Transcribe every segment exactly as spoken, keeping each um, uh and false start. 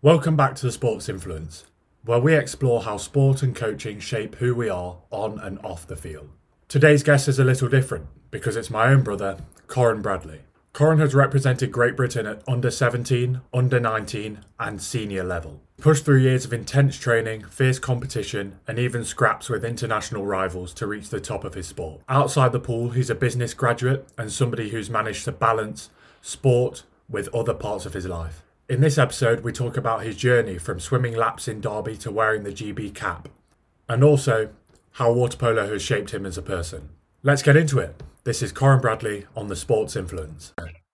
Welcome back to the Sports Influence, where we explore how sport and coaching shape who we are on and off the field. Today's guest is a little different because it's my own brother, Corin Bradley. Corin has represented Great Britain at under seventeen, under nineteen and senior level. Pushed through years of intense training, fierce competition and even scraps with international rivals to reach the top of his sport. Outside the pool, he's a business graduate and somebody who's managed to balance sport with other parts of his life. In this episode, we talk about his journey from swimming laps in Derby to wearing the G B cap, and also how water polo has shaped him as a person. Let's get into it. This is Corin Bradley on the Sports Influence.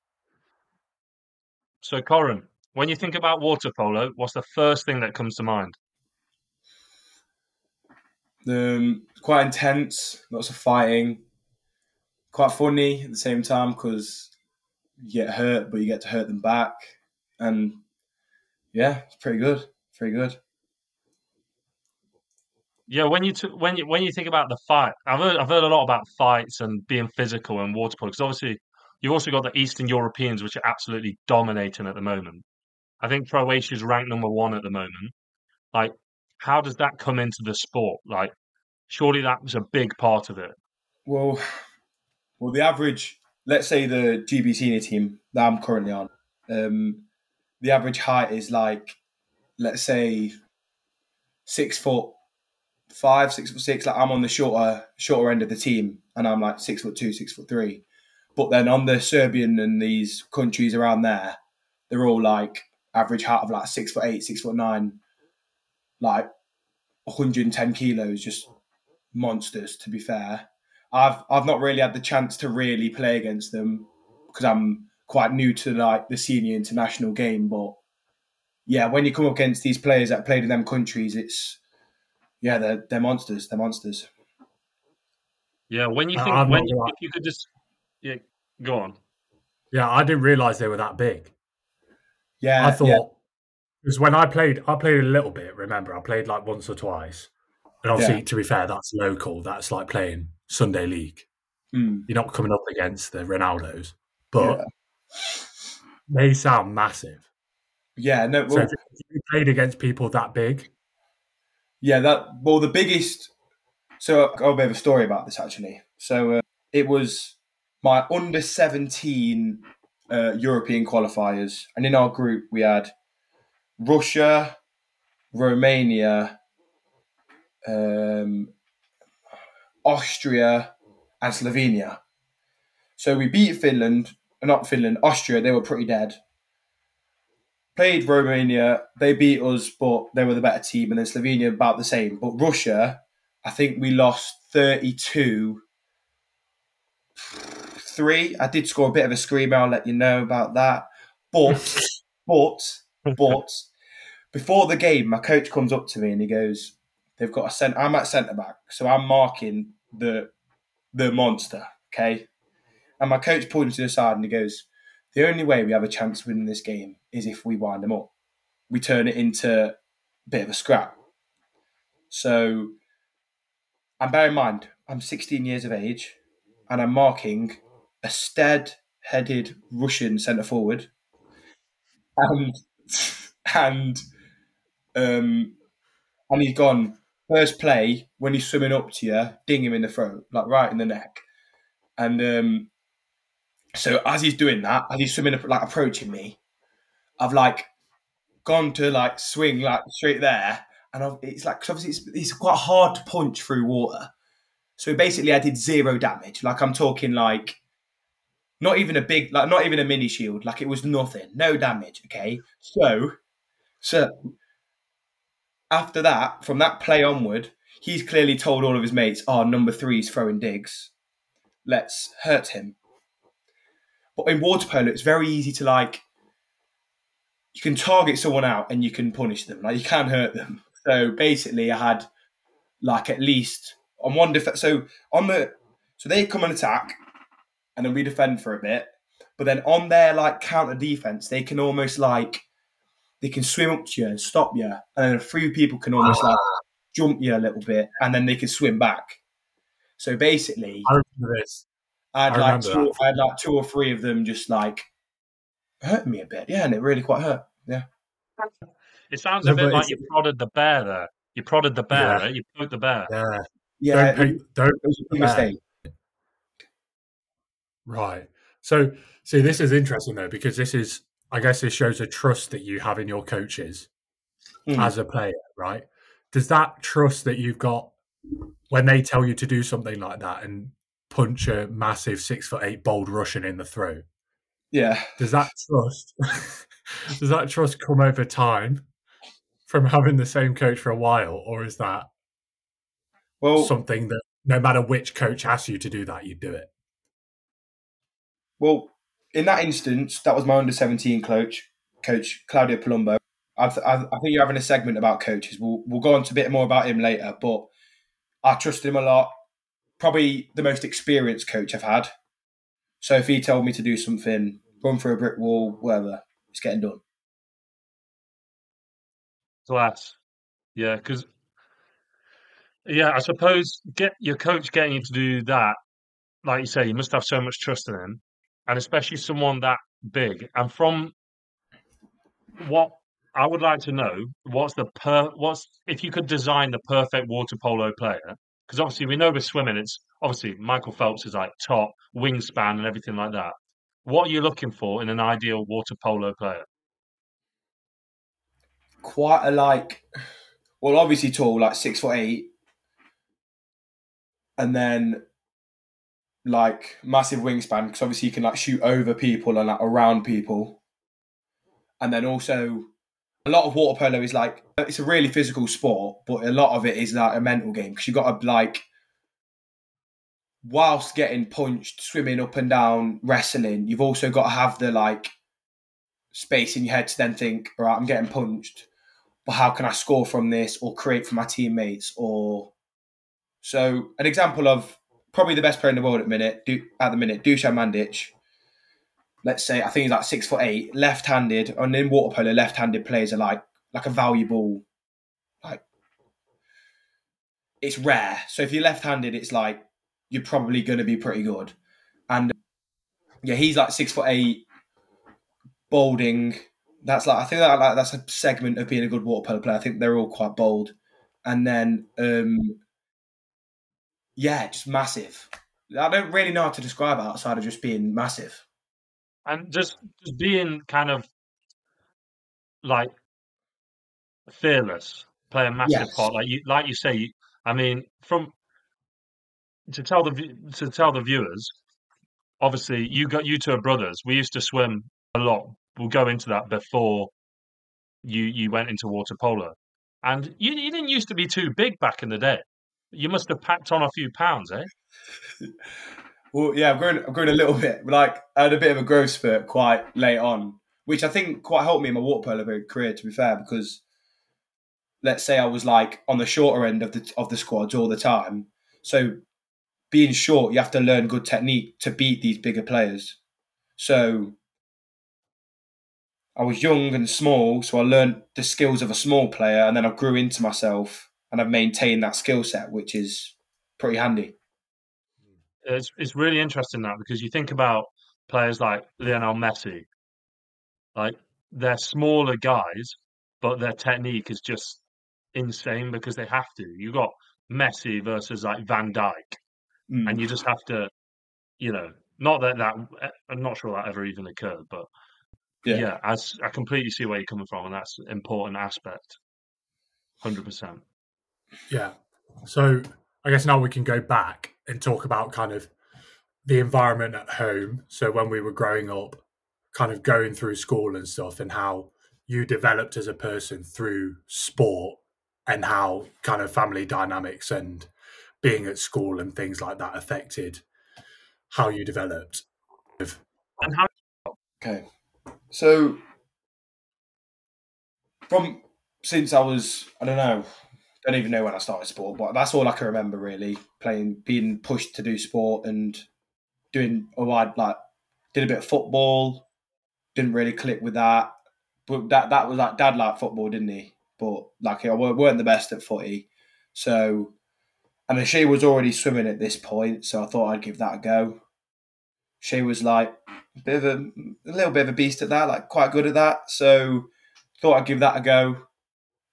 So, Corin, when you think about water polo, what's the first thing that comes to mind? Um, quite intense, lots of fighting, quite funny at the same time because you get hurt, but you get to hurt them back. And yeah, it's pretty good. Pretty good. Yeah, when you t- when you when you think about the fight, I've heard I've heard a lot about fights and being physical and water polo because obviously you've also got the Eastern Europeans which are absolutely dominating at the moment. I think Croatia's ranked number one at the moment. Like, how does that come into the sport? Like, surely that was a big part of it. Well, well, the average, let's say the G B senior team that I'm currently on, um, the average height is like, let's say, six foot five, six foot six. Like I'm on the shorter shorter end of the team, and I'm like six foot two, six foot three. But then on the Serbian and these countries around there, they're all like average height of like six foot eight, six foot nine, like one hundred ten kilos, just monsters. To be fair, I've I've not really had the chance to really play against them because I'm quite new to like the senior international game. But yeah, when you come up against these players that played in them countries, it's yeah, they're they're monsters. They're monsters. Yeah, when you I- think I'm when not you, gonna- if you could just yeah, go on. Yeah, I didn't realise they were that big. Yeah, I yeah, thought, because when I played, I played a little bit, remember? I played like once or twice. And obviously, yeah. to be fair, that's local. That's like playing Sunday League. Mm, You're not coming up against the Ronaldos, yeah, but they sound massive. yeah. No, So well, if you played against people that big, yeah. That well, the biggest. So I've got a bit of a story about this actually. So uh, it was my under seventeen uh, European qualifiers, and in our group we had Russia, Romania, um, Austria, and Slovenia. So we beat Finland, not Finland, Austria. They were pretty dead. Played Romania, they beat us, but they were the better team, and then Slovenia about the same. But Russia, I think we lost thirty-two three. I did score a bit of a screamer, I'll let you know about that. But, but, but, before the game, my coach comes up to me and he goes, they've got a centre, I'm at centre back, so I'm marking the the monster, okay? And my coach pulled him to the side and he goes, the only way we have a chance of winning this game is if we wind them up. We turn it into a bit of a scrap. So, and bear in mind, I'm sixteen years of age and I'm marking a stead-headed Russian centre forward, and and um, and he's gone first play when he's swimming up to you, ding him in the throat, like right in the neck, and um, so as he's doing that, as he's swimming up, like approaching me, I've like gone to like swing like straight there, and I've, it's like 'cause obviously it's, it's quite hard to punch through water. So basically, I did zero damage. Like I'm talking like not even a big, like not even a mini shield. Like it was nothing, no damage. Okay, so so after that, from that play onward, he's clearly told all of his mates, "Oh, number three's throwing digs. Let's hurt him." But in water polo, it's very easy to like you can target someone out and you can punish them. Like you can hurt them. So basically, I had like at least on one def- so on the so they come and attack, and then we defend for a bit. But then on their like counter defense, they can almost like they can swim up to you and stop you, and then a few people can almost like jump you a little bit, and then they can swim back. So basically, I remember this. I had I like remember two, that. I had like two or three of them just like hurting me a bit, yeah, and it really quite hurt, yeah. It sounds a No, bit but like it's you prodded the bear there. You prodded the bear, yeah, right? You poked the bear. yeah. Yeah, Don't it, pay, it don't was a the big bear. mistake. Right. So, see, this is interesting though, because this is, I guess, this shows a trust that you have in your coaches Mm. as a player, right? Does that trust that you've got when they tell you to do something like that and punch a massive six foot eight bold Russian in the throat, Yeah. does that trust does that trust come over time from having the same coach for a while, or is that Well, something that no matter which coach asks you to do that, you do it? well, in that instance, that was my under seventeen coach, Coach Claudio Palumbo. I, th- I, I think you're having a segment about coaches. We'll we'll go on to a bit more about him later, but I trusted him a lot. Probably the most experienced coach I've had. So if he told me to do something, run through a brick wall, whatever, it's getting done. Class. Yeah, because yeah, I suppose get your coach getting you to do that. Like you say, you must have so much trust in him, and especially someone that big. And from what I would like to know, what's the per what's if you could design the perfect water polo player? Because obviously we know with swimming, it's obviously Michael Phelps is like top wingspan and everything like that. What are you looking for in an ideal water polo player? Quite a like, well, obviously tall, like six foot eight, and then like massive wingspan because obviously you can like shoot over people and like around people, and then also a lot of water polo is like it's a really physical sport, but a lot of it is like a mental game because you got to like whilst getting punched, swimming up and down, wrestling, you've also got to have the like space in your head to then think, all right, I'm getting punched, but how can I score from this or create for my teammates? Or so an example of probably the best player in the world at the minute, at the minute, Dusan Mandic. Let's say I think he's like six foot eight, left-handed, and in water polo, left-handed players are like like a valuable, like it's rare. So if you're left-handed, it's like you're probably going to be pretty good. And yeah, he's like six foot eight, balding. That's like I think that like that's a segment of being a good water polo player. I think they're all quite bold, and then um, yeah, just massive. I don't really know how to describe it outside of just being massive. And just just being kind of like fearless, play a massive Yes. part. Like you, like you say. I mean, from to tell the vi- to tell the viewers, obviously you got you two are brothers. We used to swim a lot. We'll go into that before you you went into water polo, and you you didn't used to be too big back in the day. You must have packed on a few pounds, eh? Well, yeah, I've grown, I've grown a little bit. Like I had a bit of a growth spurt quite late on, which I think quite helped me in my water polo career. To be fair, because let's say I was like on the shorter end of the of the squads all the time, so being short, you have to learn good technique to beat these bigger players. So I was young and small, so I learned the skills of a small player, and then I grew into myself, and I've maintained that skill set, which is pretty handy. It's it's really interesting that because you think about players like Lionel Messi, like they're smaller guys, but their technique is just insane because they have to. You got Messi versus like Van Dijk, Mm. and you just have to, you know, not that that I'm not sure that ever even occurred, but Yeah. yeah, as I completely see where you're coming from, and that's an important aspect, hundred percent. Yeah. So I guess now we can go back and talk about kind of the environment at home. So when we were growing up, kind of going through school and stuff, and how you developed as a person through sport, and how kind of family dynamics and being at school and things like that affected how you developed. And how Okay. So from since I was, I don't know, don't even know when I started sport, but that's all I can remember really. Playing, being pushed to do sport and doing. Oh, I like did a bit of football. Didn't really click with that, but that that was like dad liked football, didn't he? But like I weren't the best at footy, so and she was already swimming at this point, so I thought I'd give that a go. She was like a bit of a, a little bit of a beast at that, like quite good at that. So thought I'd give that a go.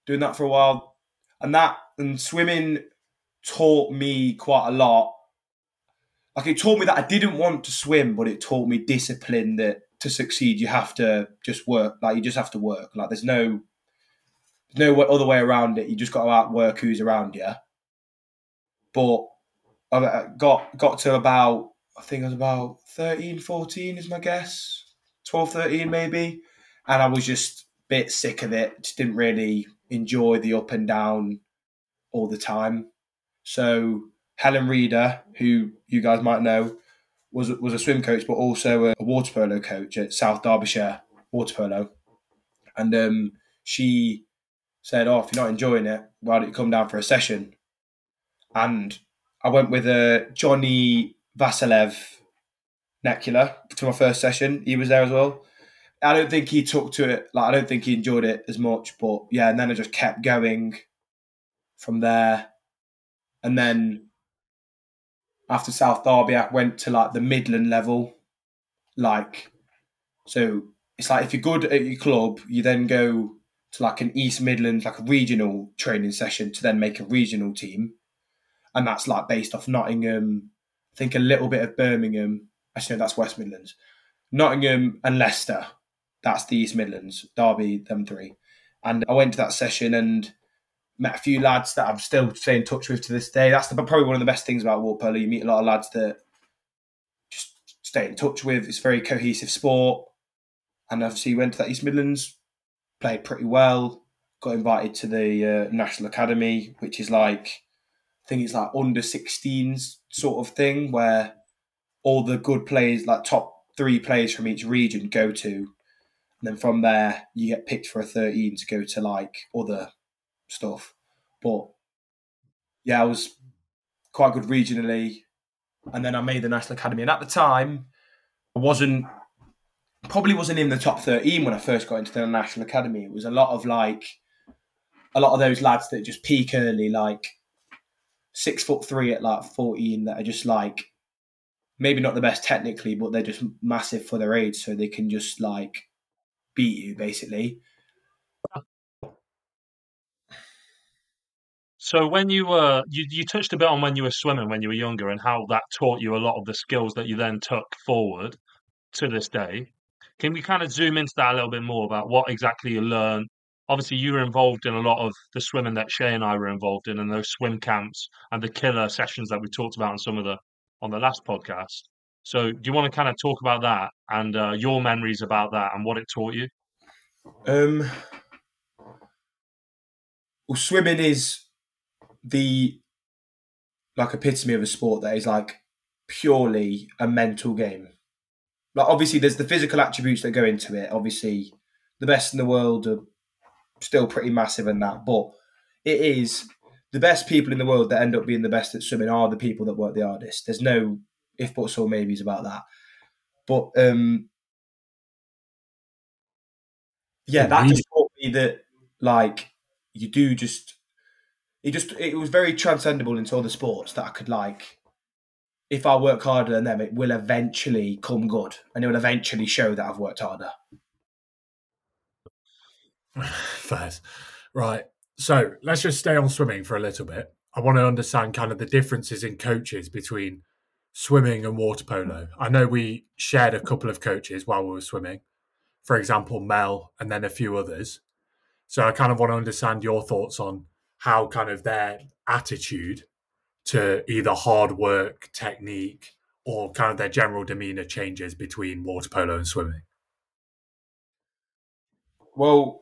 doing that for a while. And that and swimming taught me quite a lot. Like it taught me that I didn't want to swim, but it taught me discipline that to succeed, you have to just work. Like you just have to work. Like there's no, there's no other way around it. You just got to outwork who's around you. But I got, got to about, I think I was about thirteen, fourteen is my guess. twelve, thirteen maybe. And I was just a bit sick of it. Just didn't really enjoy the up and down all the time. So Helen Reader, who you guys might know, was was a swim coach, but also a, a water polo coach at South Derbyshire Water Polo. And um, she said, oh, if you're not enjoying it, why don't you come down for a session? And I went with uh, Johnny Vasilev Necula to my first session. He was there as well. I don't think he took to it, like I don't think he enjoyed it as much, but yeah, and then I just kept going from there. And then after South Derby, I went to like the Midland level. Like, so it's like if you're good at your club, you then go to like an East Midlands, like a regional training session to then make a regional team. And that's like based off Nottingham, I think a little bit of Birmingham. Actually, no, that's West Midlands. Nottingham and Leicester. That's the East Midlands. Derby, them three. And I went to that session and met a few lads that I'm still staying in touch with to this day. That's the, probably one of the best things about water polo. You meet a lot of lads that just stay in touch with. It's a very cohesive sport. And obviously went to that East Midlands, played pretty well, got invited to the uh, National Academy, which is like, I think it's like under sixteens sort of thing where all the good players, like top three players from each region go to. And then from there, you get picked for a thirteen to go to like other stuff. But yeah, I was quite good regionally. And then I made the National Academy. And at the time, I wasn't, probably wasn't in the top thirteen when I first got into the National Academy. It was a lot of like, a lot of those lads that just peak early, like six foot three at like fourteen, that are just like, maybe not the best technically, but they're just massive for their age. So they can just like beat you basically. So when you were, you, you touched a bit on when you were swimming when you were younger and how that taught you a lot of the skills that you then took forward to this day. Can we kind of zoom into that a little bit more about what exactly you learned? Obviously, you were involved in a lot of the swimming that Shay and I were involved in, and those swim camps and the killer sessions that we talked about on some of the on the last podcast. So, do you want to kind of talk about that and uh, your memories about that and what it taught you? Um, well, swimming is the like epitome of a sport that is like purely a mental game. Like obviously there's the physical attributes that go into it. Obviously the best in the world are still pretty massive in that, but it is the best people in the world that end up being the best at swimming are the people that work the hardest. There's no if buts or maybes about that. But um yeah, that just taught me that like you do just It just it was very transcendable into other sports that I could like. If I work harder than them, it will eventually come good, and it will eventually show that I've worked harder. Fair. Right. So let's just stay on swimming for a little bit. I want to understand kind of the differences in coaches between swimming and water polo. I know we shared a couple of coaches while we were swimming. For example, Mel and then a few others. So I kind of want to understand your thoughts on how kind of their attitude to either hard work, technique, or kind of their general demeanour changes between water polo and swimming. Well,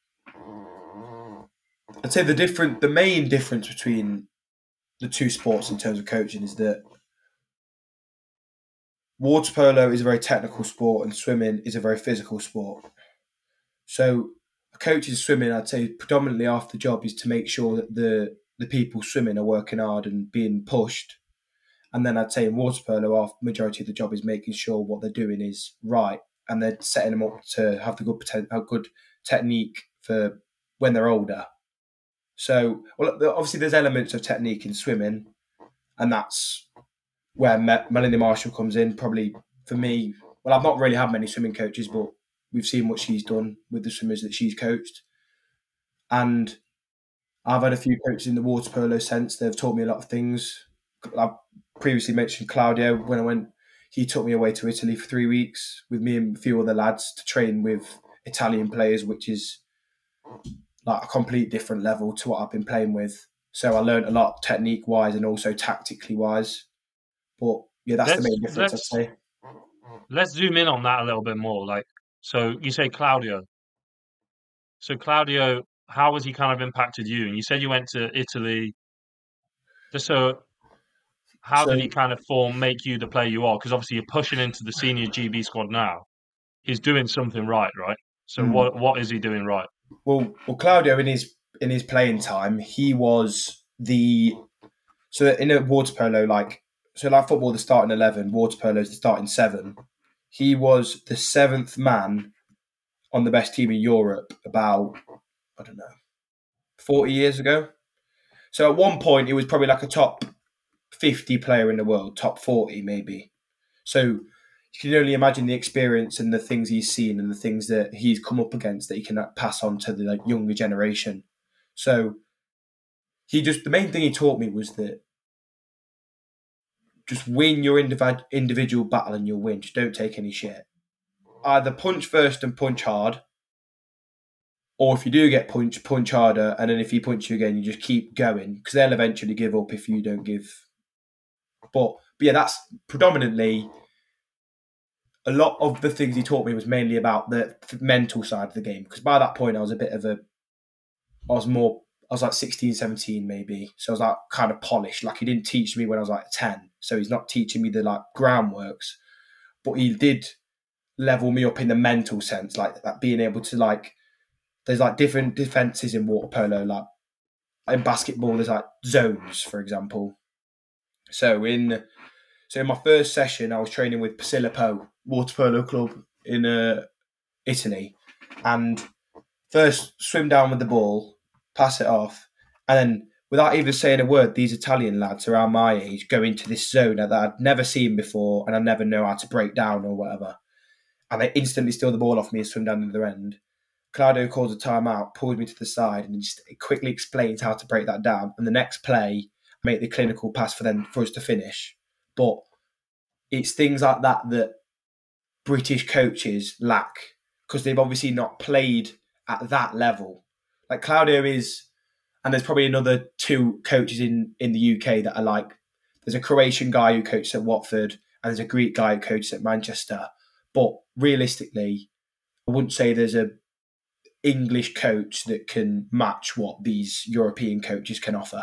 I'd say the different, the main difference between the two sports in terms of coaching is that water polo is a very technical sport and swimming is a very physical sport. So a coach in swimming, I'd say predominantly half the job is to make sure that the the people swimming are working hard and being pushed. And then I'd say in water polo, our majority of the job is making sure what they're doing is right, and they're setting them up to have the good poten- have good technique for when they're older. So, well, obviously there's elements of technique in swimming, and that's where Me- Melanie Marshall comes in. Probably for me, well, I've not really had many swimming coaches, but we've seen what she's done with the swimmers that she's coached. And I've had a few coaches in the water polo sense. They've taught me a lot of things. I previously mentioned Claudio. When I went, he took me away to Italy for three weeks with me and a few other lads to train with Italian players, which is like a complete different level to what I've been playing with. So I learned a lot technique wise and also tactically wise. But yeah, that's Let's the main difference, I'd let's say. let's zoom in on that a little bit more. Like, so you say Claudio. So Claudio, how has he kind of impacted you? And you said you went to Italy. Just so, how So, did he kind of form, make you the player you are? Because obviously you're pushing into the senior G B squad now. He's doing something right, right? So mm, what what is he doing right? well, well, Claudio in his in his playing time, he was the so in a water polo like so like football, the starting eleven, water polo is the starting seven. He was the seventh man on the best team in Europe about I don't know forty years ago. So at one point, he was probably like a top fifty player in the world, top forty maybe. So you can only imagine the experience and the things he's seen and the things that he's come up against that he can pass on to the like, younger generation. So he just the main thing he taught me was that just win your indiv- individual battle and you'll win. Just don't take any shit. Either punch first and punch hard, or if you do get punched, punch harder, and then if he punch you again, you just keep going because they'll eventually give up if you don't give. But, but yeah, that's predominantly a lot of the things he taught me was mainly about the mental side of the game. Because by that point, I was a bit of a, I was more, I was like sixteen, seventeen maybe. So I was like kind of polished. Like he didn't teach me when I was like ten. So he's not teaching me the like groundworks, but he did level me up in the mental sense, like that being able to like, there's like different defenses in water polo. Like in basketball, there's like zones, for example. So in so in my first session, I was training with Posillipo Water Polo Club in uh, Italy, and first swim down with the ball, pass it off, and then without even saying a word, these Italian lads around my age go into this zone that I'd never seen before, and I never know how to break down or whatever, and they instantly steal the ball off me and swim down to the other end. Claudio calls a timeout, pulls me to the side, and just quickly explains how to break that down. And the next play, make the clinical pass for them for us to finish. But it's things like that that British coaches lack because they've obviously not played at that level. Like Claudio is, and there's probably another two coaches in, in the U K that are like, there's a Croatian guy who coaches at Watford and there's a Greek guy who coaches at Manchester. But realistically, I wouldn't say there's a English coach that can match what these European coaches can offer.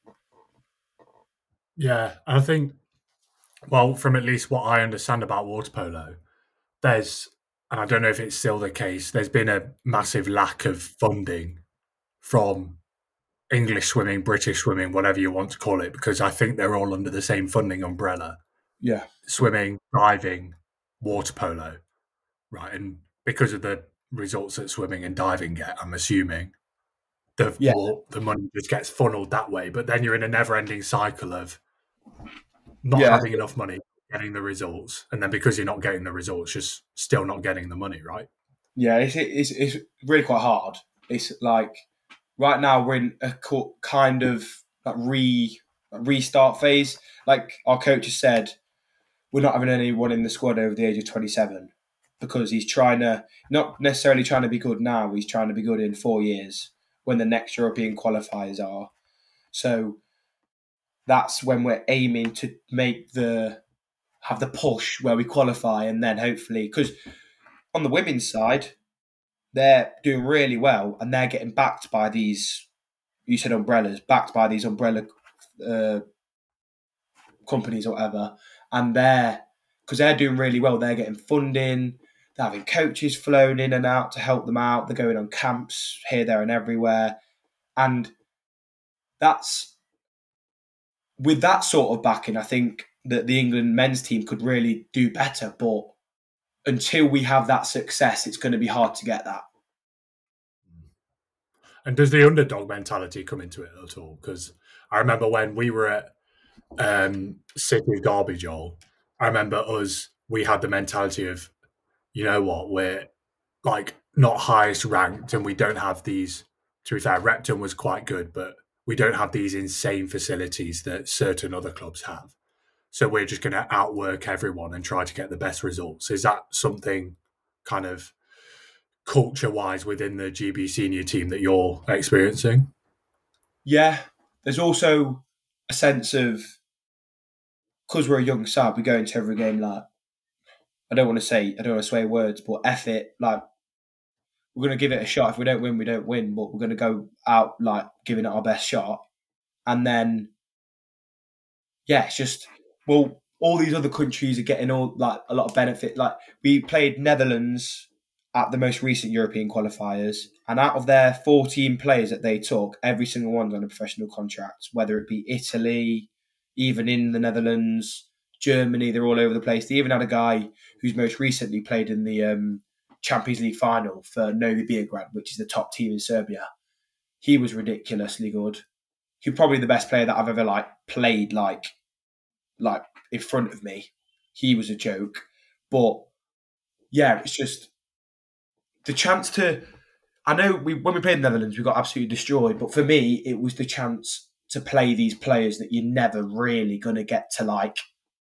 Yeah, I think, well, from at least what I understand about water polo, there's, and I don't know if it's still the case, there's been a massive lack of funding from English swimming, British swimming, whatever you want to call it, because I think they're all under the same funding umbrella. Yeah. Swimming, diving, water polo, right? And because of the results that swimming and diving get, I'm assuming the Yeah. more, the money just gets funneled that way. But then you're in a never-ending cycle of not Yeah. having enough money, getting the results, and then because you're not getting the results, just still not getting the money, right? Yeah, it's, it's, it's really quite hard. It's like right now we're in a kind of like re restart phase. Like our coach has said, we're not having anyone in the squad over the age of twenty-seven because he's trying to, not necessarily trying to be good now, he's trying to be good in four years when the next European qualifiers are. So that's when we're aiming to make the, have the push where we qualify and then hopefully, because on the women's side, they're doing really well and they're getting backed by these, you said umbrellas, backed by these umbrella uh, companies or whatever. And they're, because they're doing really well, they're getting funding, they're having coaches flown in and out to help them out. They're going on camps here, there, and everywhere. And that's, with that sort of backing, I think that the England men's team could really do better. But until we have that success, it's going to be hard to get that. And does the underdog mentality come into it at all? Because I remember when we were at um, City of Derby, Joel, I remember us, we had the mentality of, you know what, we're like not highest ranked and we don't have these to be fair, Repton was quite good, but we don't have these insane facilities that certain other clubs have. So we're just going to outwork everyone and try to get the best results. Is that something kind of culture-wise within the G B senior team that you're experiencing? Yeah. There's also a sense of, because we're a young side, we go into every game like, I don't want to say, I don't want to sway words, but F it, like, we're going to give it a shot. If we don't win, we don't win, but we're going to go out like giving it our best shot. And then, yeah, it's just, well, all these other countries are getting all like a lot of benefit. Like we played Netherlands at the most recent European qualifiers, and out of their fourteen players that they took, every single one's on a professional contract, whether it be Italy, even in the Netherlands, Germany, they're all over the place. They even had a guy who's most recently played in the um, Champions League final for Novi Beograd, which is the top team in Serbia. He was ridiculously good. He was probably the best player that I've ever like played like like in front of me. He was a joke. But yeah, it's just the chance to, I know we when we played the Netherlands, we got absolutely destroyed. But for me, it was the chance to play these players that you're never really going to get to like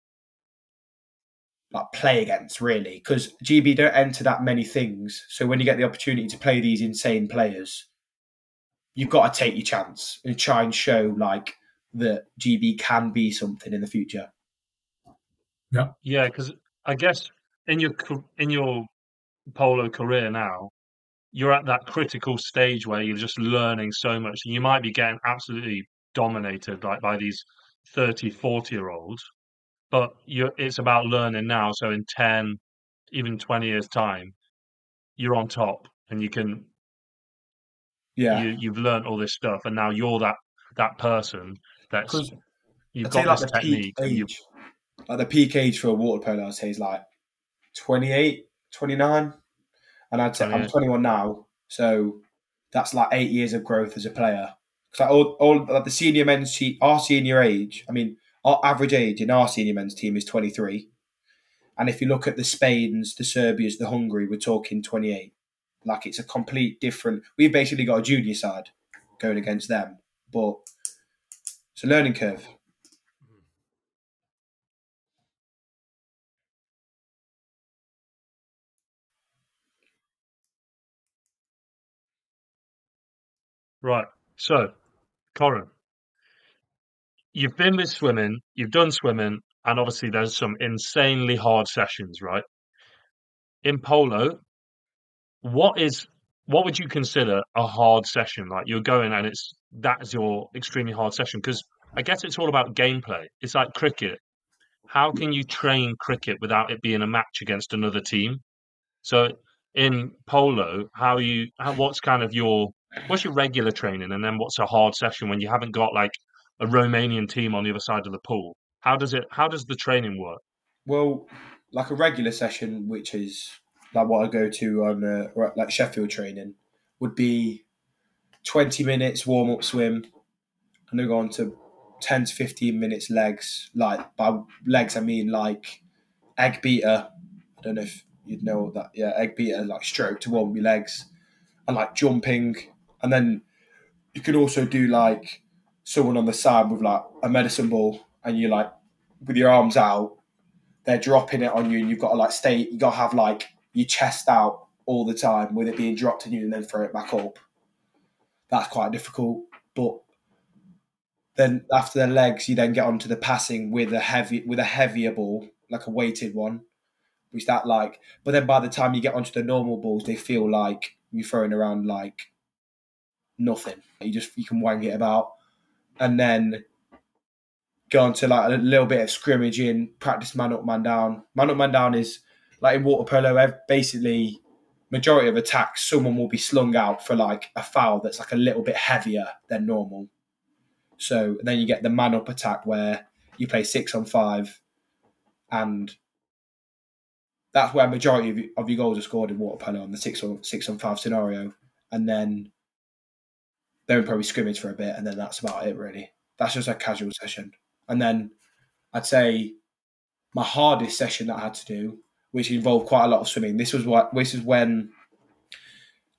like play against, really, because G B don't enter that many things. So when you get the opportunity to play these insane players, you've got to take your chance and try and show like that G B can be something in the future. Yeah, Yeah, because I guess in your in your polo career now, you're at that critical stage where you're just learning so much. You might be getting absolutely dominated like by these thirty, forty year olds, but you're, it's about learning now. So in ten, even twenty years time, you're on top and you can, Yeah, you, you've learned all this stuff. And now you're that, that person that's, because you've I'd say got like this the peak technique and you, age, like the peak age for a water polo, I'd say is like twenty-eight, twenty-nine. And I'd say I'm twenty-eight. twenty-one now, so that's like eight years of growth as a player. Because like all, all like the senior men's team, our senior age, I mean, our average age in our senior men's team is twenty-three. And if you look at the Spains, the Serbias, the Hungary, we're talking twenty-eight. Like it's a complete different. We've basically got a junior side going against them, but it's a learning curve. Right. So, Corin, you've been with swimming, you've done swimming, and obviously there's some insanely hard sessions, right? In polo, what is what would you consider a hard session? Like you're going and it's that's your extremely hard session because I guess it's all about gameplay. It's like cricket. How can you train cricket without it being a match against another team? So in polo, how you how, what's kind of your what's your regular training, and then what's a hard session when you haven't got like a Romanian team on the other side of the pool? How does it? How does the training work? Well, like a regular session, which is like what I go to on uh, like Sheffield training, would be twenty minutes warm up swim, and then go on to ten to fifteen minutes legs. Like by legs, I mean like egg beater. I don't know if you'd know that. Yeah, egg beater, like stroke to warm your legs, and like jumping. And then you could also do like someone on the side with like a medicine ball, and you like with your arms out, they're dropping it on you, and you've got to like stay. You got to have like your chest out all the time with it being dropped on you, and then throw it back up. That's quite difficult, but then after the legs, you then get onto the passing with a heavy with a heavier ball, like a weighted one, which that like. But then by the time you get onto the normal balls, they feel like you're throwing around like nothing. You just you can wang it about, and then go on to like a little bit of scrimmaging, practice man up, man down. Man up, man down is like in water polo. Basically, majority of attacks, someone will be slung out for like a foul that's like a little bit heavier than normal. So then you get the man up attack where you play six on five, and that's where majority of, of your goals are scored in water polo on the six on six on five scenario, and then then probably scrimmage for a bit, and then that's about it really. That's just a casual session, and then I'd say my hardest session that I had to do, which involved quite a lot of swimming. This was what this is when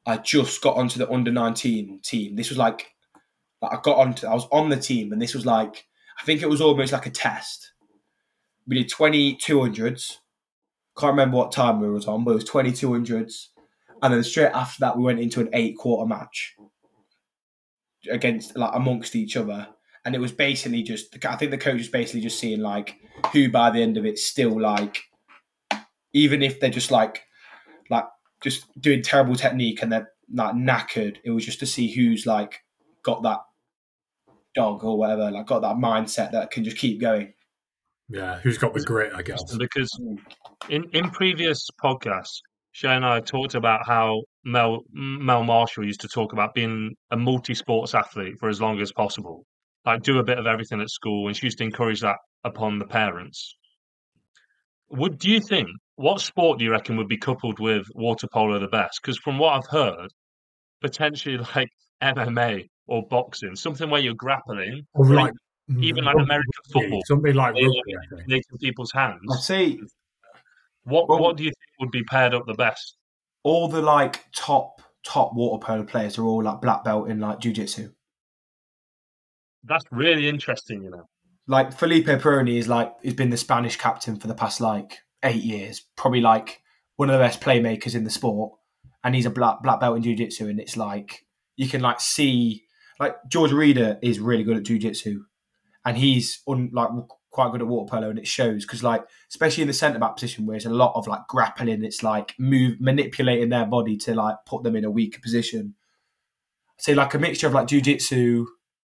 I just got onto the under nineteen team. This was like, like I got onto, I was on the team, and this was like, I think it was almost like a test. We did twenty-two hundreds. Can't remember what time we was on, but it was twenty-two hundreds. And then straight after that, we went into an eight quarter match against, like, amongst each other. And it was basically just, I think the coach was basically just seeing, like, who by the end of it still, like, even if they're just like, like, just doing terrible technique and they're like knackered, it was just to see who's like got that dog or whatever, like got that mindset that can just keep going. Yeah, who's got the grit, I guess. Because in, in previous podcasts, Shay and I have talked about how Mel Mel Marshall used to talk about being a multi-sports athlete for as long as possible, like do a bit of everything at school, and she used to encourage that upon the parents. Would do you think what sport do you reckon would be coupled with water polo the best? Because from what I've heard, potentially like M M A or boxing, something where you're grappling, Or or like even like rugby, American football, something like where rugby, you're I think. manipulating people's hands. I'd say, What well, what do you think would be paired up the best? all the like top top water polo players are all like black belt in like jiu-jitsu. That's really interesting, you know. Like Felipe Peroni is like, he's been the Spanish captain for the past like eight years, probably like one of the best playmakers in the sport, and he's a black black belt in jiu-jitsu. And it's like you can like see, like George Reader is really good at jiu-jitsu, and he's un, like quite good at water polo, and it shows because like especially in the centre back position where there's a lot of like grappling, it's like move manipulating their body to like put them in a weaker position. So like a mixture of like jiu-jitsu,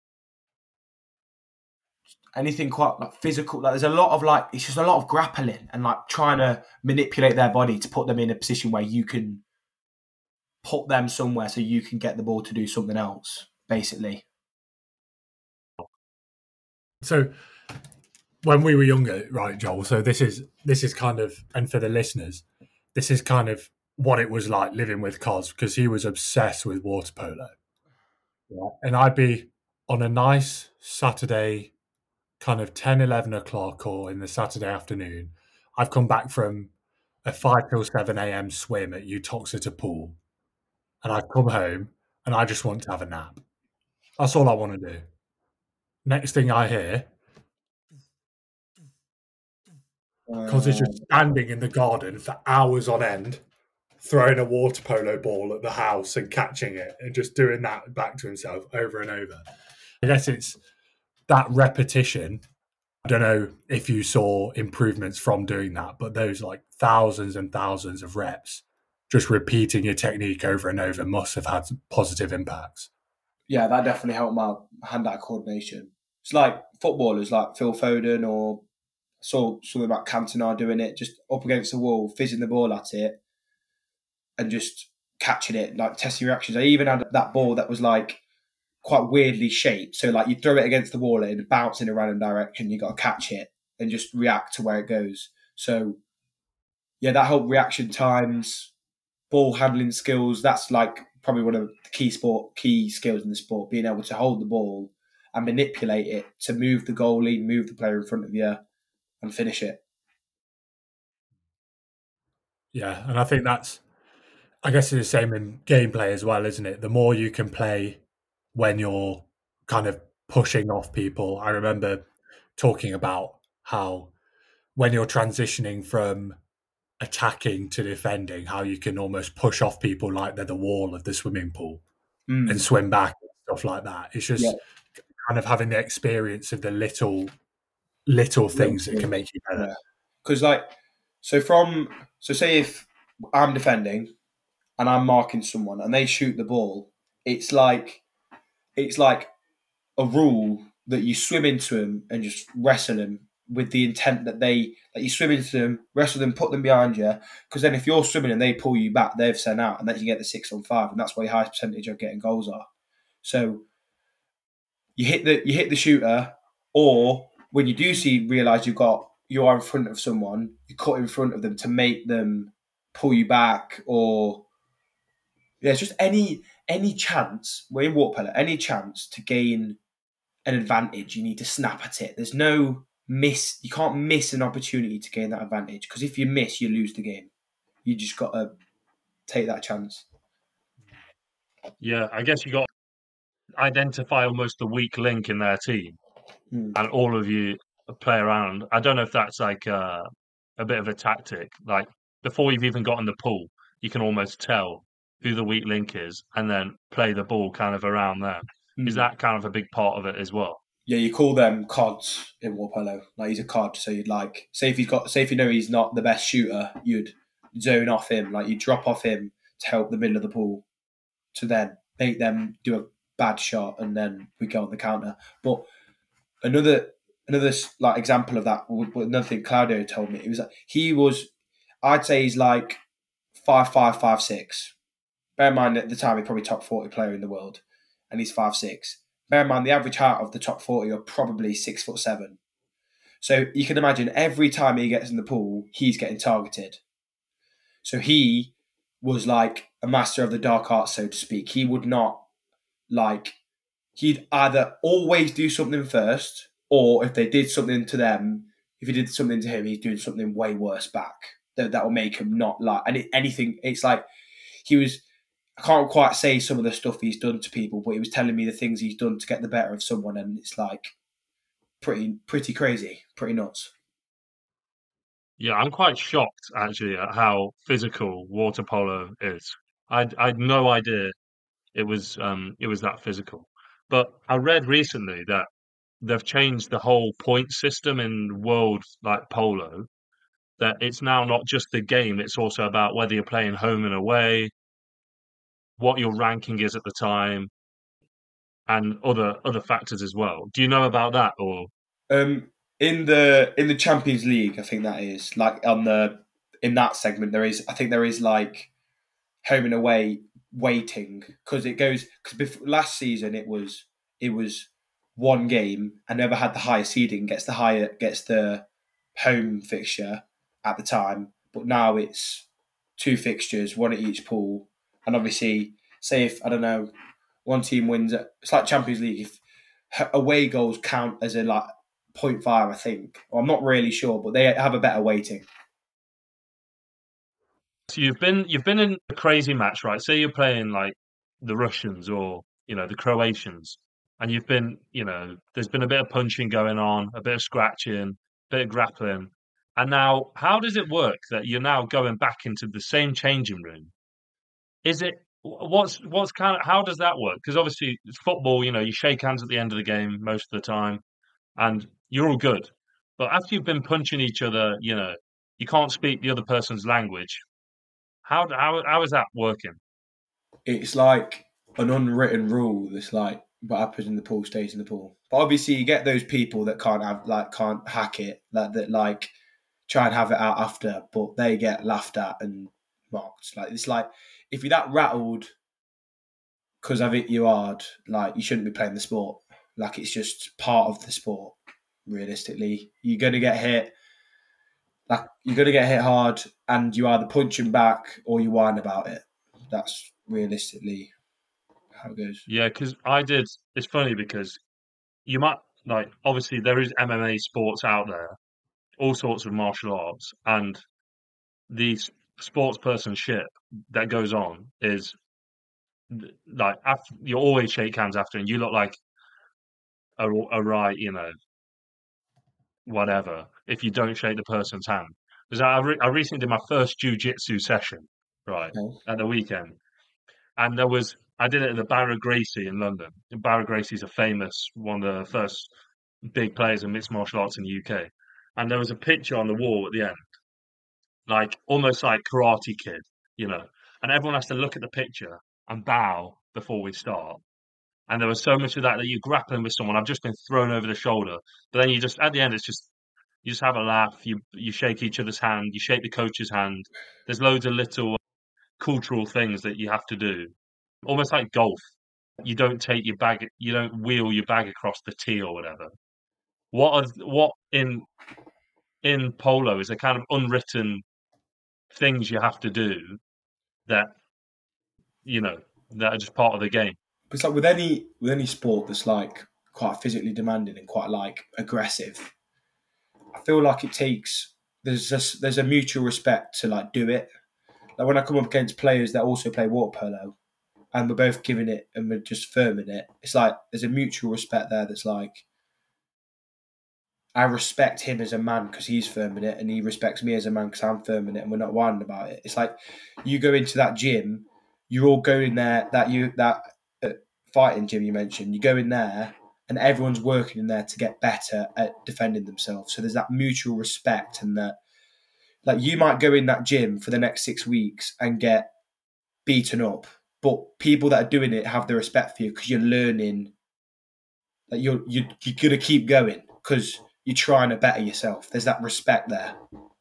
anything quite like physical. Like there's a lot of like, it's just a lot of grappling and like trying to manipulate their body to put them in a position where you can put them somewhere so you can get the ball to do something else, basically. So when we were younger, right, Joel, so this is this is kind of, and for the listeners, this is kind of what it was like living with Cos, because he was obsessed with water polo. Yeah. And I'd be on a nice Saturday, kind of ten, eleven o'clock, or in the Saturday afternoon, I've come back from a five till seven a.m. swim at Utoxeter Pool, and I've come home and I just want to have a nap. That's all I want to do. Next thing I hear, because he's just standing in the garden for hours on end, throwing a water polo ball at the house and catching it and just doing that back to himself over and over. I guess it's that repetition. I don't know if you saw improvements from doing that, but those like thousands and thousands of reps, just repeating your technique over and over must have had positive impacts. Yeah, that definitely helped my hand-eye coordination. It's like footballers like Phil Foden, or saw something about Cantona doing it, just up against the wall, fizzing the ball at it and just catching it, like testing reactions. I even had that ball that was like quite weirdly shaped. So like you throw it against the wall and it bounce in a random direction, you got to catch it and just react to where it goes. So yeah, that whole reaction times, ball handling skills, that's like probably one of the key sport, key skills in the sport, being able to hold the ball and manipulate it to move the goalie, move the player in front of you and finish it. Yeah, and I think that's, I guess it's the same in gameplay as well, isn't it? The more you can play when you're kind of pushing off people. I remember talking about how when you're transitioning from attacking to defending, how you can almost push off people like they're the wall of the swimming pool mm. and swim back and stuff like that. It's just yeah. kind of having the experience of the little little things yeah. that can make you better. Because yeah. like, so from, so say if I'm defending and I'm marking someone and they shoot the ball, it's like, it's like a rule that you swim into them and just wrestle them with the intent that they, that you swim into them, wrestle them, put them behind you. Because then if you're swimming and they pull you back, they've sent out, and then you get the six on five, and that's where your highest percentage of getting goals are. So you hit the you hit the shooter, or when you do see realise you've got you are in front of someone, you cut in front of them to make them pull you back, or yeah, it's just any any chance. We're in water polo, any chance to gain an advantage, you need to snap at it. There's no miss. You can't miss an opportunity to gain that advantage, because if you miss, you lose the game. You just got to take that chance. Yeah, I guess you got to identify almost the weak link in their team, Hmm. and all of you play around. I don't know if that's like uh, a bit of a tactic. Like before you've even gotten the pool, you can almost tell who the weak link is, and then play the ball kind of around them. Is Hmm. that kind of a big part of it as well? Yeah, you call them C O Ds in water polo. Like he's a C O D, so you'd like say if he's got say if you know he's not the best shooter, you'd zone off him, like you drop off him to help the middle of the pool to then make them do a bad shot, and then we go on the counter. But another another like example of that, another thing Claudio told me, it was like he was, I'd say he's like five five five six. Bear in mind at the time he's probably top forty player in the world, and he's five six. Bear in mind the average height of the top forty are probably six foot seven. So you can imagine every time he gets in the pool, he's getting targeted. So he was like a master of the dark arts, so to speak. He would not like he'd either always do something first, or if they did something to them, if he did something to him, he's doing something way worse back. That that will make him not like and anything. It's like he was. I can't quite say some of the stuff he's done to people, but he was telling me the things he's done to get the better of someone, and it's like pretty pretty crazy, pretty nuts. Yeah, I'm quite shocked actually at how physical water polo is. I'd I'd no idea it was um it was that physical. But I read recently that they've changed the whole point system in world like polo, that it's now not just the game, it's also about whether you're playing home and away, what your ranking is at the time, and other other factors as well. Do you know about that or Um, in the in the Champions League, I think that is like on the in that segment there is. I think there is like home and away weighting because it goes because last season it was it was one game and whoever had the higher seeding gets the higher gets the home fixture at the time, but now it's two fixtures, one at each pool, and obviously, say if I don't know, one team wins, it's like Champions League. If away goals count as a like point five, I think, or I'm not really sure, but they have a better weighting. so you've been you've been in a crazy match, right? Say you're playing like the Russians or you know the Croatians, and you've been you know there's been a bit of punching going on, a bit of scratching, a bit of grappling, and now how does it work that you're now going back into the same changing room? Is it what's what's kind of how does that work? Because obviously it's football, you know, you shake hands at the end of the game most of the time, and you're all good. But after you've been punching each other, you know, you can't speak the other person's language. How how how is that working? It's like an unwritten rule that's like what happens in the pool stays in the pool. But obviously, you get those people that can't have like can't hack it, that that like try and have it out after, but they get laughed at and mocked. Like it's like if you're that rattled because I've hit you hard, like you shouldn't be playing the sport. Like it's just part of the sport. Realistically, you're gonna get hit. Like you're gonna get hit hard, and you either punch him back or you whine about it. That's realistically how it goes. Yeah, because I did. It's funny because you might like obviously there is M M A sports out there, all sorts of martial arts, and the s- sports personship that goes on is like after, you always shake hands after, and you look like a, a right, you know, whatever. If you don't shake the person's hand, because I re- I recently did my first jujitsu session, right, Okay. at the weekend, and there was I did it at the Barra Gracie in London. Barra Gracie's a famous one of the first big players in mixed martial arts in the U K, and there was a picture on the wall at the end, like almost like Karate Kid, you know, and everyone has to look at the picture and bow before we start. And there was so much of that that you're grappling with someone. I've just been thrown over the shoulder, but then you just at the end, it's just you just have a laugh. You you shake each other's hand. You shake the coach's hand. There's loads of little cultural things that you have to do, almost like golf. You don't take your bag. You don't wheel your bag across the tee or whatever. What are what in in polo is a kind of unwritten things you have to do that you know that are just part of the game. But it's like with any with any sport that's like quite physically demanding and quite like aggressive. I feel like it takes there's just there's a mutual respect to like do it. Like when I come up against players that also play water polo, and we're both giving it and we're just firming it. It's like there's a mutual respect there that's like, I respect him as a man because he's firming it, and he respects me as a man because I'm firming it, and we're not whining about it. It's like you go into that gym, you're all going there, that you that uh, fighting gym you mentioned, you go in there and everyone's working in there to get better at defending themselves. So there's that mutual respect, and that like you might go in that gym for the next six weeks and get beaten up, but people that are doing it have the respect for you because you're learning that you're you you're gonna keep going because you're trying to better yourself. There's that respect there.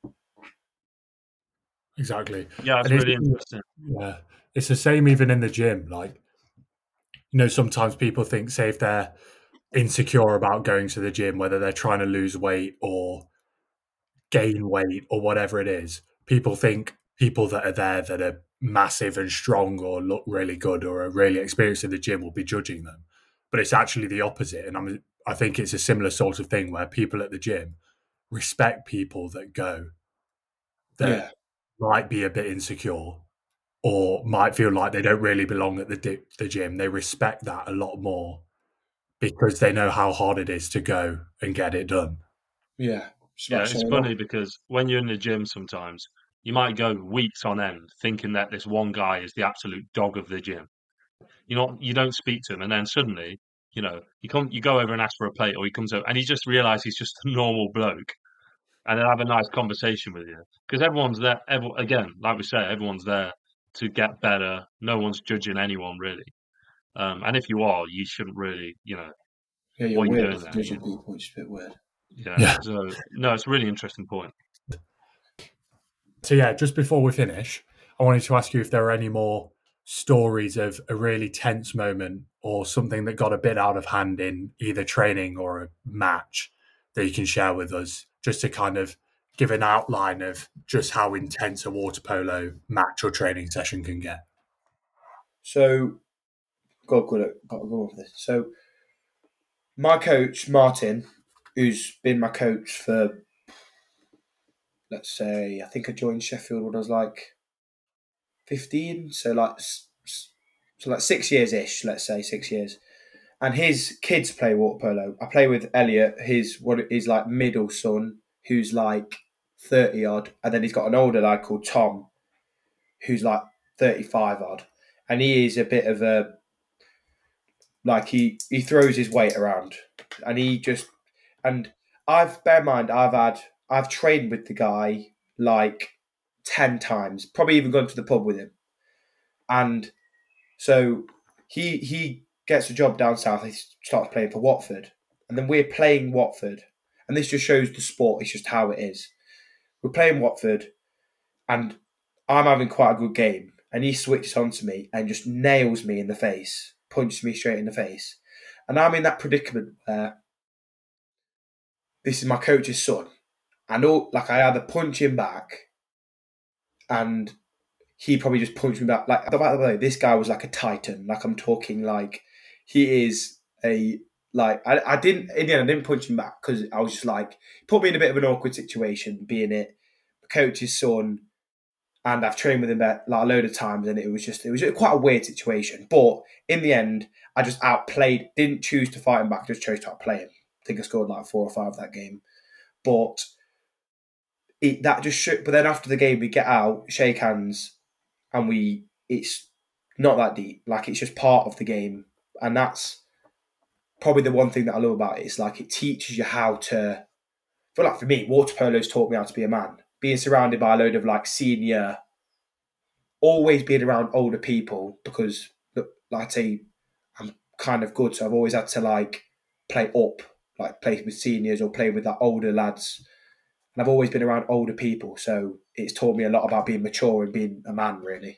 Exactly. Yeah, that's And it's, really interesting. yeah, it's the same even in the gym. Like, you know, sometimes people think, say, if they're insecure about going to the gym, whether they're trying to lose weight or gain weight or whatever it is, people think people that are there that are massive and strong or look really good or are really experienced in the gym will be judging them. But it's actually the opposite. And I'm, I think it's a similar sort of thing where people at the gym respect people that go that Yeah, might be a bit insecure or might feel like they don't really belong at the di- the gym. They respect that a lot more because they know how hard it is to go and get it done. yeah. Yeah, Smash it's someone funny up. because when you're in the gym sometimes, you might go weeks on end thinking that this one guy is the absolute dog of the gym. You know, you don't speak to him, and then suddenly, you know, you come, you go over and ask for a plate, or he comes over and he just realizes he's just a normal bloke, and then have a nice conversation with you because everyone's there. Every, again, like we say, everyone's there to get better. No one's judging anyone really, um, and if you are, you shouldn't really, you know, Yeah, you're what are you weird doing if there? you're You, judging people, which is a bit weird. yeah. Yeah. So no, it's a really interesting point. So yeah, just before we finish, I wanted to ask you if there are any more stories of a really tense moment or something that got a bit out of hand in either training or a match that you can share with us, just to kind of give an outline of just how intense a water polo match or training session can get. So, got to got to go on with this. So, my coach Martin, who's been my coach for, let's say, I think I joined Sheffield when I was like fifteen, so like so like six years ish. Let's say six years. And his kids play water polo. I play with Elliot, his what is like middle son, who's like thirty odd, and then he's got an older lad called Tom, who's like thirty-five odd, and he is a bit of a like he he throws his weight around, and he just and I've bear in mind I've had I've trained with the guy like ten times, probably even gone to the pub with him, and so he he gets a job down south. He starts playing for Watford, and then we're playing Watford, and this just shows the sport. It's just how it is. We're playing Watford, and I'm having quite a good game, and he switches on to me and just nails me in the face, punches me straight in the face, and I'm in that predicament where this is my coach's son, and all like I either punch him back, and he probably just punched me back. Like, by the way, this guy was like a titan. Like, I'm talking like he is a like. I, I didn't in the end. I didn't punch him back because I was just like put me in a bit of an awkward situation, being it coach's son, and I've trained with him like a load of times, and it was just it was quite a weird situation. But in the end, I just outplayed. Didn't choose to fight him back. Just chose to outplay him. I think I scored like four or five that game, but it, that just shook. But then after the game, we get out, shake hands, and we it's not that deep. Like it's just part of the game, and that's probably the one thing that I love about it. It's like it teaches you how to. I feel like for me, water polo's taught me how to be a man. Being surrounded by a load of like senior, always being around older people because, look, like I say, I'm kind of good, so I've always had to like play up, like play with seniors or play with like older lads. And I've always been around older people, so it's taught me a lot about being mature and being a man, really.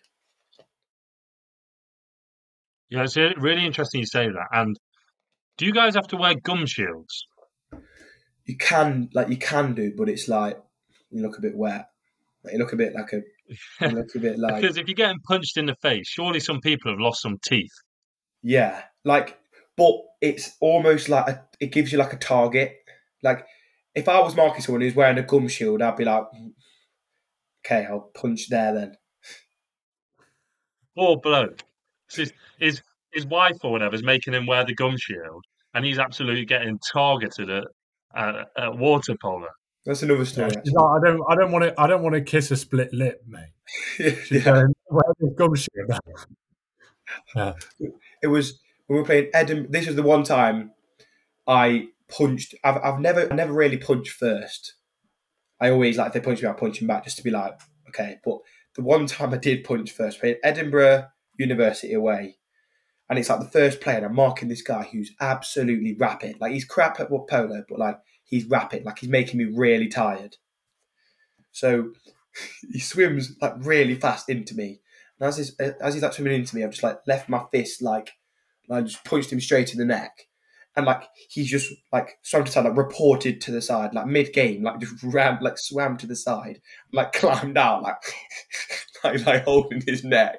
Yeah, it's uh, really interesting you say that. And do you guys have to wear gum shields? You can, like, you can do, but it's like you look a bit wet. Like, you look a bit like a, you look a bit like, Because if you're getting punched in the face, surely some people have lost some teeth. yeah, like, but it's almost like a, it gives you like a target. Like, if I was marking someone who's wearing a gum shield, I'd be like, okay, I'll punch there then. Poor bloke. His, his his wife or whatever is making him wear the gum shield, and he's absolutely getting targeted at at, at water polo. That's another Yeah, story. she's like, I don't, I don't want to, I don't want to kiss a split lip, mate. She's yeah. going, where the gum shield? Yeah. It was when we were playing Edinburgh. This was the one time I punched. I've, I've never, I never really punched first. I always like if they punch me, I punch them back just to be like, okay. But the one time I did punch first, playing Edinburgh University away, and it's like the first play, and I'm marking this guy who's absolutely rapid. Like he's crap at what polo, but like he's rapid. Like he's making me really tired. So he swims like really fast into me. And as he's, as he's like swimming into me, I've just like left my fist like, and I just punched him straight in the neck. And like he's just like swam to the side, like reported to the side, like mid game, like just ran, like swam to the side, like climbed out, like like, like holding his neck.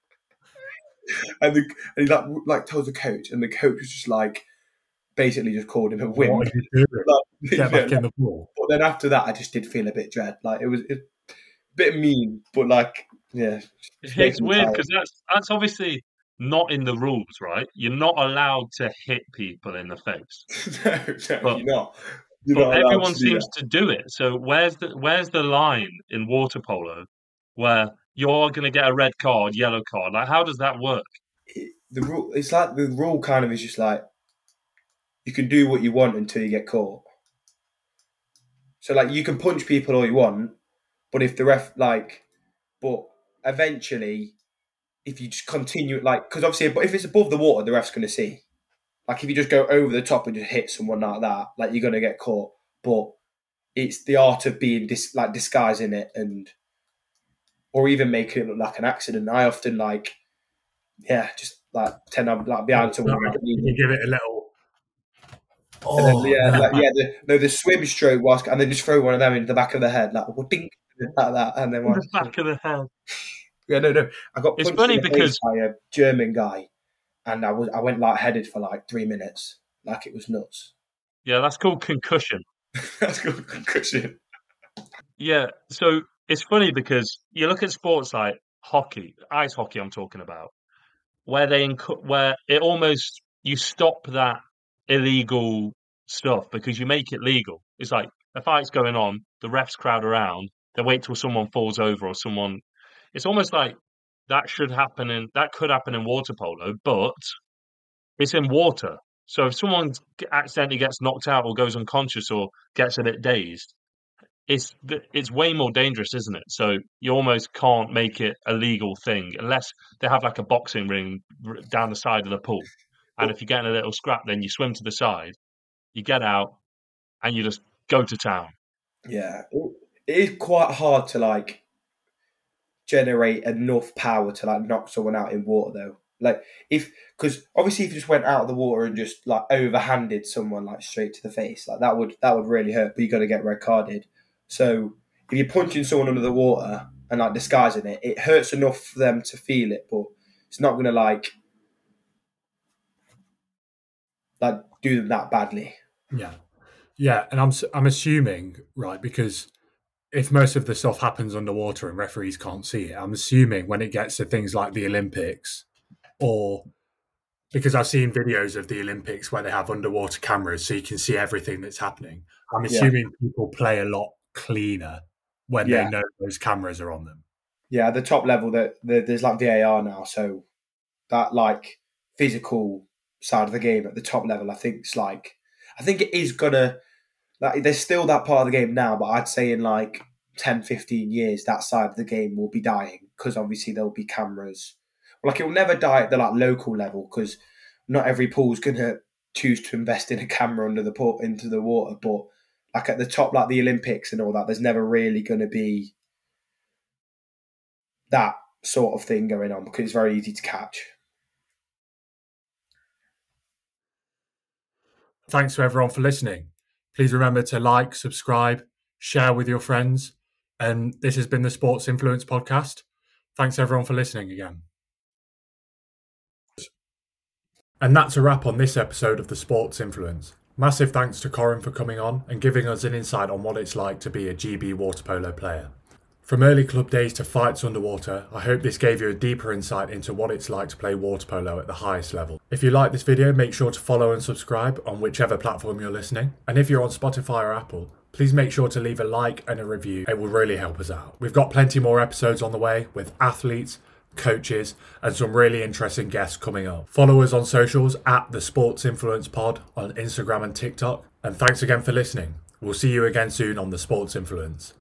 And, the, and he like like told the coach, and the coach was just like basically just called him a wimp. What are you doing? Like, Get yeah, back in like, the ball. but then after that, I just did feel a bit dread. Like it was it, a bit mean, but like yeah, It's weird because that's that's obviously not in the rules, right? You're not allowed to hit people in the face. no, no, But- you're not. You're But not allowed everyone to do seems to do it. So where's the where's the line in water polo where you're going to get a red card, yellow card? Like, how does that work? that. It- the rule. It's like the rule kind of is just like you can do what you want until you get caught. So like you can punch people all you want, but if the ref like, but eventually, if you just continue like, because obviously, but if it's above the water, the ref's going to see. Like if you just go over the top and just hit someone like that, like you're going to get caught. But it's the art of being dis- like disguising it and, or even making it look like an accident. I often like, yeah, just like pretend I'm like behind someone. No, you give it a little. And then, Oh, yeah, no. like, yeah, the, no, the swim stroke was, and then just throw one of them into the back of the head, like, well, ding, like that, and then In the back of the head. yeah, no, no, I got It's punched funny in the because- face by a German guy, and I was, I went lightheaded for like three minutes, like it was nuts. Yeah, that's called concussion. That's good concussion. Yeah, so it's funny because you look at sports like hockey, ice hockey. I'm talking about where they inc- where it almost you stop that illegal stuff because you make it legal. It's like a fight's going on, the refs crowd around, they wait till someone falls over or someone. It's almost like that should happen in that could happen in water polo, but it's in water. So if someone g- accidentally gets knocked out or goes unconscious or gets a bit dazed, it's th- it's way more dangerous, isn't it? So you almost can't make it a legal thing unless they have like a boxing ring r- down the side of the pool. And if you get in a little scrap, then you swim to the side, you get out, and you just go to town. Yeah, it is quite hard to like generate enough power to like knock someone out in water, though. Like if, because obviously if you just went out of the water and just like overhanded someone like straight to the face, like that would that would really hurt. But you got to get red carded. So if you're punching someone under the water and like disguising it, it hurts enough for them to feel it, but it's not going to like like do them that badly. Yeah, yeah, and I'm s- I'm assuming right because if most of the stuff happens underwater and referees can't see it, I'm assuming when it gets to things like the Olympics, or because I've seen videos of the Olympics where they have underwater cameras so you can see everything that's happening. I'm Yeah. assuming people play a lot cleaner when Yeah. they know those cameras are on them. Yeah, at the top level, that the, there's like V A R now, so that like physical side of the game at the top level, I think it's like I think it is gonna like there's still that part of the game now, but I'd say in like ten, fifteen years, that side of the game will be dying because obviously there'll be cameras. Like it will never die at the like local level because not every pool's gonna choose to invest in a camera under the pool into the water, but like at the top, like the Olympics and all that, there's never really gonna be that sort of thing going on because it's very easy to catch. Thanks to everyone for listening. Please remember to like, subscribe, share with your friends. And this has been the Sports Influence Podcast. Thanks everyone for listening again. And that's a wrap on this episode of the Sports Influence. Massive thanks to Corin for coming on and giving us an insight on what it's like to be a G B water polo player. From early club days to fights underwater, I hope this gave you a deeper insight into what it's like to play water polo at the highest level. If you like this video, make sure to follow and subscribe on whichever platform you're listening. And if you're on Spotify or Apple, please make sure to leave a like and a review. It will really help us out. We've got plenty more episodes on the way with athletes, coaches, and some really interesting guests coming up. Follow us on socials at the Sports Influence Pod on Instagram and TikTok. And thanks again for listening. We'll see you again soon on the Sports Influence.